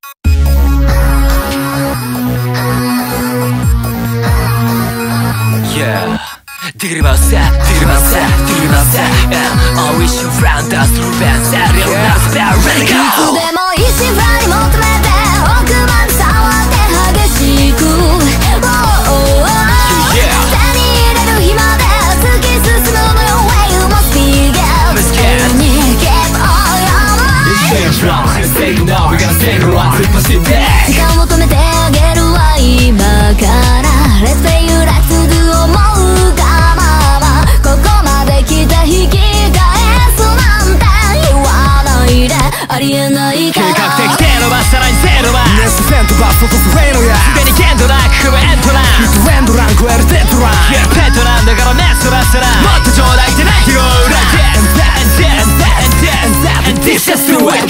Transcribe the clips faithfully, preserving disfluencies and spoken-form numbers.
Yeah, digri masa, digri masa, digri masa. I wish you round us through bands. Real now, spare, ready go. いつでも一心不乱に求めて奥まで触って激しく。手に入れる日まで突き進むのよ。Way you must be get. Keep on your mind. It's wrong. Say no, we gotta say no. 突っ走って。 時間を止めてあげるわ今から。Let's say you like to do 思うがままここまで来た引き返すなんて言わないでありえないから計画的テロはさらにゼロはネスフェントバストとスフェイノやすでに限度なく組むエントランヒットエンドラン超えるデッドランいやペットなんだからねそらそらもっとちょうだいってないよ Like this and that and that and that and that and this just do it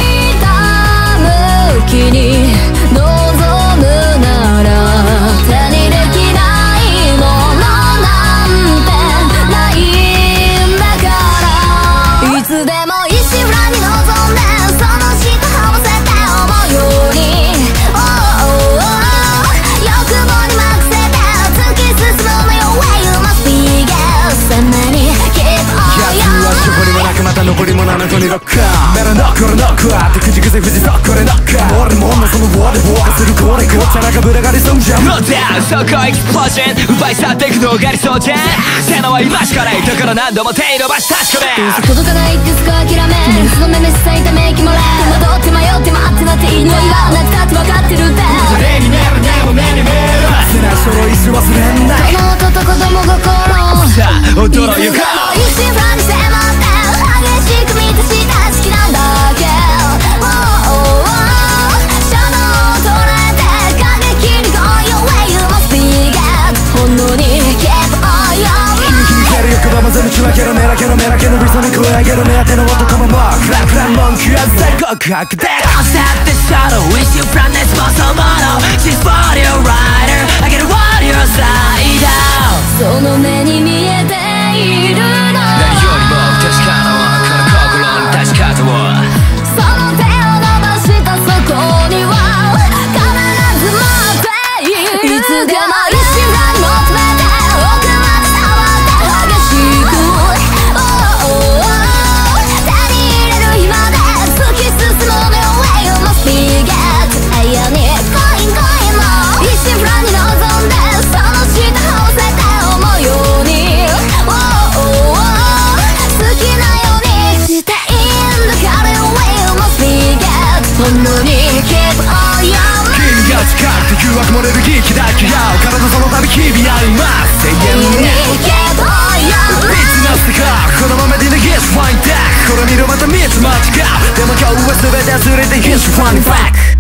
北向きに望むなら手にできないものなんてないんだからいつでも一心不乱に望んでその下合わせて思うように、oh, oh, oh 欲望に任せて突き進むのよ Way you must be get 鮮明に keep on your mind どこにもなくまた残りもななこにロックメロンノック俺ノックって口癖藤そこれノック俺も女そのボーでボーするこれこっちゃなかぶらがりそうじゃん No doubt そこエクスプロージョン奪い去っていくのが理想じゃん背のは今しかないだから何度も手伸ばし確かめどうせ届かないってすぐ諦めメンツのめめしさいため息もらう戸惑って迷って待ってなっていいの言わなくたって分かってるって目に見えるねも目に見えるせなその意思忘れんなこの音と子供心さあ踊ろうよいつでも一心不乱に迫って激しく満たした好きなんだけ、oh, oh, oh 衝動を捉えて過激に Go your way you must be get 本能に keep on your mind 響ける欲望も全部ちまけろメラケのメラケのビソに声上げろ目当ての男ももうクラクラ文句は全告白で Don't stop the shuttle wish you from this muscle model She's body rider I get a warrior side down その目に見えているの何よりも確かなはこの心の出し方をその手を伸ばしたそこには必ず待っているいつでも一心不乱に求めて奥まで触って激しく、oh, oh, oh 手に入れる日まで突き進むのよ Way you must be get 永遠にコインコインも一心不乱に望んでその下合わせて思うように、oh, oh, oh 好きなようにしていいんだから Way you must be get 本能に keep on your mind 君が近くて誘惑漏れる劇だけよ体その度日々あります永遠に keep on your ビ mind ッチなスティカーこのままで逃げすファインダックこれ見ろまた見つ間違うでも今日は全て忘れて Here's your funny fact